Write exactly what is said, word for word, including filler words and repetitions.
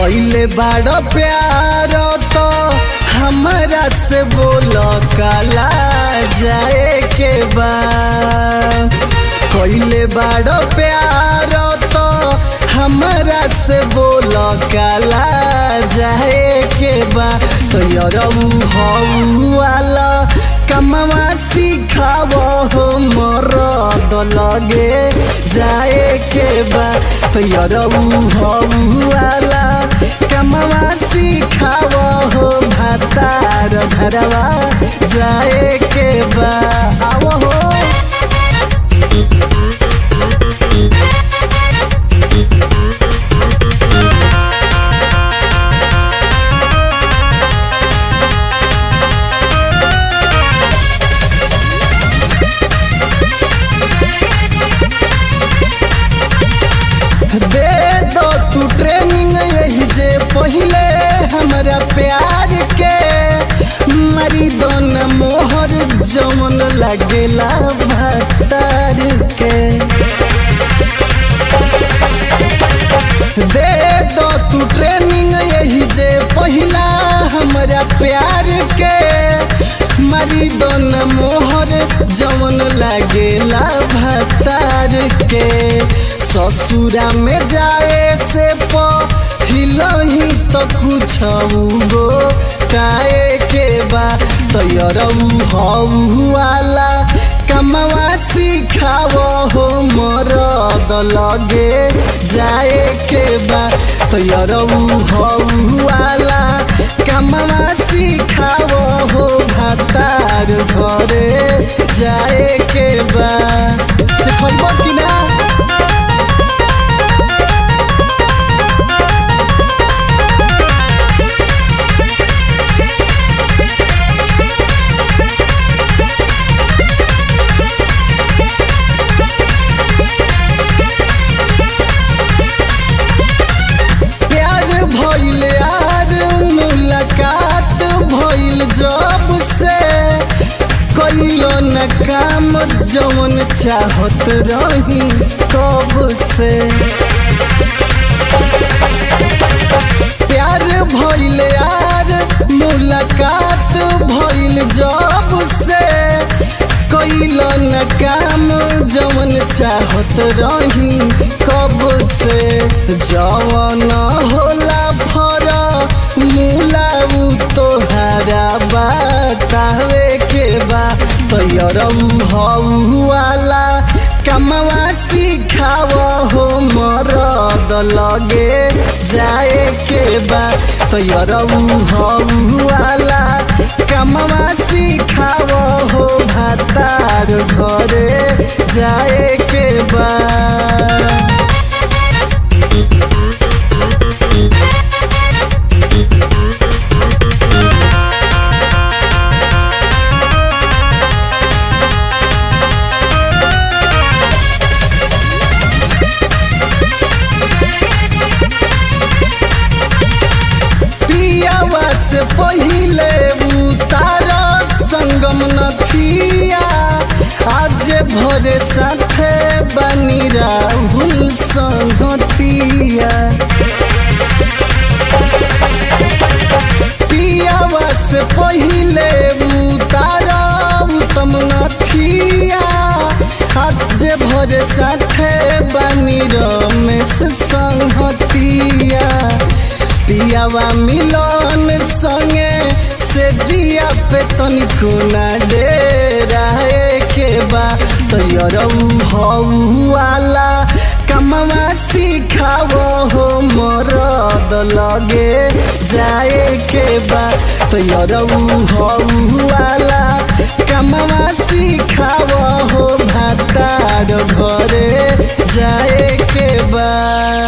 कइले बाड़ प्यार तो हमरा से बोल काला जाए के बा। कइले बाड़ प्यार तो हमरा से बोल काला जाए के बा। तो यरऊ हऊ वाला कमवा सिखाव हो मरद लगे जाए के बा। तो यरऊ हऊ वाला कमवा सिखाव हो भातार घरवा जाए के बा। आवो हो दे दो तू ट्रेनिंग यही जे पहले हमरा प्यार के मरी दोन मोहर जमन लगेला भतार के। दे दो तू ट्रेनिंग यही जे पहला हमरा प्यार के मरी दोन मोहर जमन लगेला भतार के। ससुरा में जाए से पहिलही तो कुछ गो काए के बा। तो यरऊ हऊ वाला कमवा सिखाव हो मरद लगे जाए के बा। तो यरऊ हऊ वाला कमवा सिखाव हो भातार घरे जाए के बा। सिखब कि ना भइल यार मुलाकात भइल जब से कइलो न काम जवन चाहत रही कब से। प्यार भइल यार मुलाकात भइल जब से कइलो न काम जवन चाहत रही कब से। जवन होला फर मुलाऊ तोहारा बतावे के बा। तो यरऊ हऊ वाला कमवा सिखाव हो मरद लगे जाए के बा। तो यरऊ हऊ वाला कमवा सिखाव हो भातार घरे जाए के बा। से पहिले उतार संगम नथिया आज भोरे साथे बनी राहुल संगतिया। पियावा से पहिले उतार उत्तम नथिया आज भोरे साथे बनी रमेश संगतिया। पियावा मिलन संगे से जिया पे तनिको ना डेरा के बा। तो यरऊ हऊ वाला कमवा सिखाव हो मरद लगे जाए के बा। तो यरऊ हऊ वाला कमवा सिखाव हो भातार घरे जाए के बा।